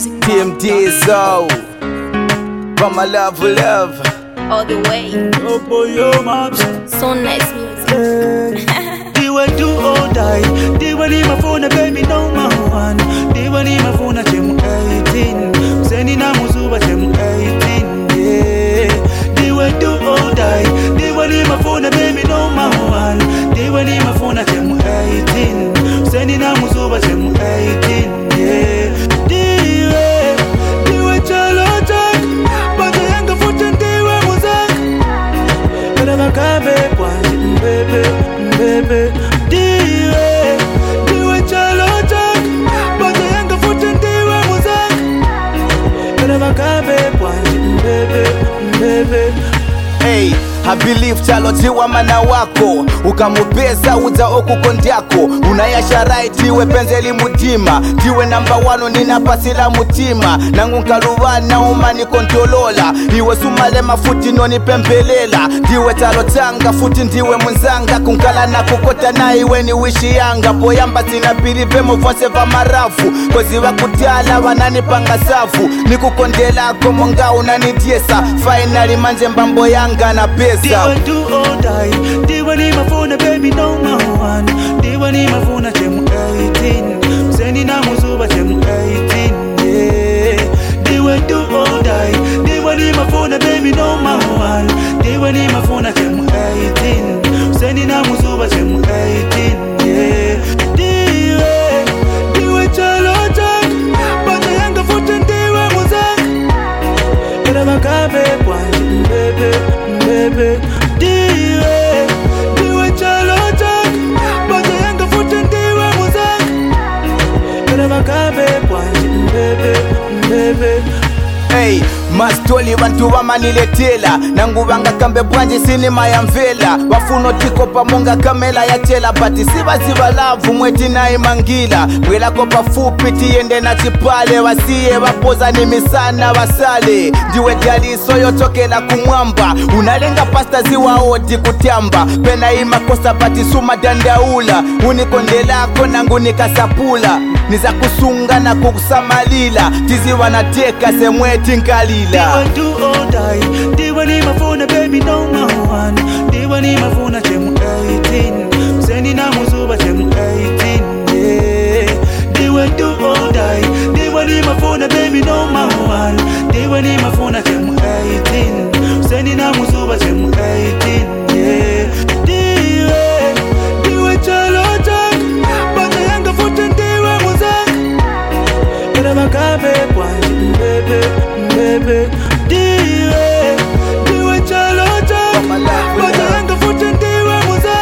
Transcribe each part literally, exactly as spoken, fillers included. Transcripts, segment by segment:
music. T M D so from my love for love All the way. Oh boy, yo, maps. So nice music. They will do or die. They will leave my phone, baby, no man. They will leave my phone at them eighteen. Sending a musuba them eighteen. Yeah. They will do or die. They will leave my phone, baby, no man. They will leave my phone at them eighteen. Sending a musuba them eighteen. Yeah. They will, they will chalo jack. But the younger foot and they were muzak. But I'm a cabe, baby, baby. Diwe, diwe chalo jack. But the younger foot and they were muzak. But I'm a cabe, baby, baby. Hey, I believe chalo jiwa mana wako ukamupesa uza okukondyako unayasha right iwe penzeli mutima tiwe namba wano nina pasila mutima nangu nkaluvana umani kontolola iwe sumale mafuti noni pembelela diwe chalo tanga futi ndiwe munzanga kunkala na kukota na iwe ni wishi yanga poyamba sina pili vemo vose va marafu kwezi wakutiala wanani panga safu nikukondela komonga unanitiesa finally manje mbambo yanga na pesa. They will do or die. They will leave my phone, baby, no man. They will leave my phone at them eighteen. Sending a musuba them eighteen. Yeah. They will do or die. They will leave my phone, baby, no man. They will leave my phone at them eighteen. Sending a musuba them eighteen. Yeah. They will, they will chalo jack. But the younger foot and they were muzak. But I'm a cabe, baby. Baby, diwe, diwe chalo jack. But the younger foot and they were muzak. But I'm a cabe, baby, baby. Hey, mastoli bantu wamaniletela nangu banga kambe bwanji sinima ya mvela wafuno tiko pamonga kamela ya tela bati siba siba lavu mweti na imangila mwela kopa fupi tiende na chipale wasiye wapoza ni misana wasale ndiwe dialiso yotokela kumwamba unalenga pasta ziwa odi kutiamba pena ima kosa bati suma dandaula unikondelako nangu nikasapula niza kusunga na kukusamalila tizi wanateka semweti nkalila. They will do or die. They will leave my phone, baby, no man. They will leave my phone at them eighteen. Sending a musuba them eighteen. Yeah. They will do or die. They will leave my phone, baby, no man. They will leave my phone at them eighteen. Sending a musuba them eighteen. Yeah. They will, they will chalo jack. But the younger foot and they were muzak. But I'm a cabe, baby. Baby, diwe, diwe chalo jack. But the younger foot and they were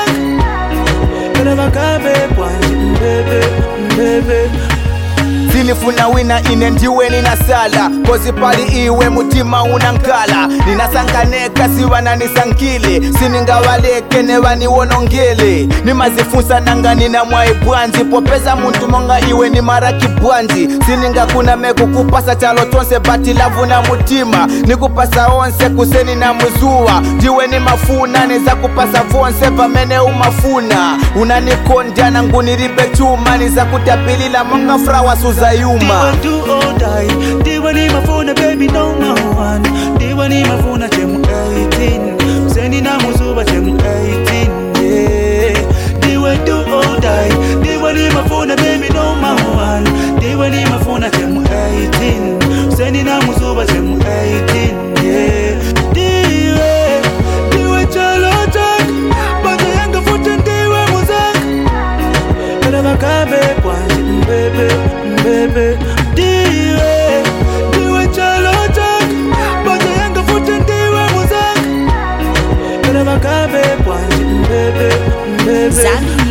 muzak. But I'm a cabe, baby, baby. Sinifuna wina ine ndiwe nina sala kozi pali iwe mutima unankala ninasanganeka siwana nisankile sininga waleke newa niwonongele nimazifunsa nanga nina mwai bwanzi popeza muntu monga iwe ni maraki bwanzi sininga kuna meku kupasa chalo tonse bati lavu na mutima nikupasa onse kuseni na muzua diwe ni mafuna niza kupasa vonse vamene umafuna unanikondia nangu niribe chuma niza kutapilila monga frawa suza yuma. They will do or die. They will leave my phone, baby, no man. They will leave my phone at them eighteen. Sending a musuba them eighteen. Yeah. They will do or die. They will leave my phone, baby, no man. They will leave my phone at them eighteen. Sending a musuba them eighteen. Yeah. They will, they will chalo jack. But the younger foot and they were muzak. But I'm a cabe, baby. Baby, diwe, diwe chalo jack. But the younger foot and they were muzak. But I'm a cabe, baby, baby.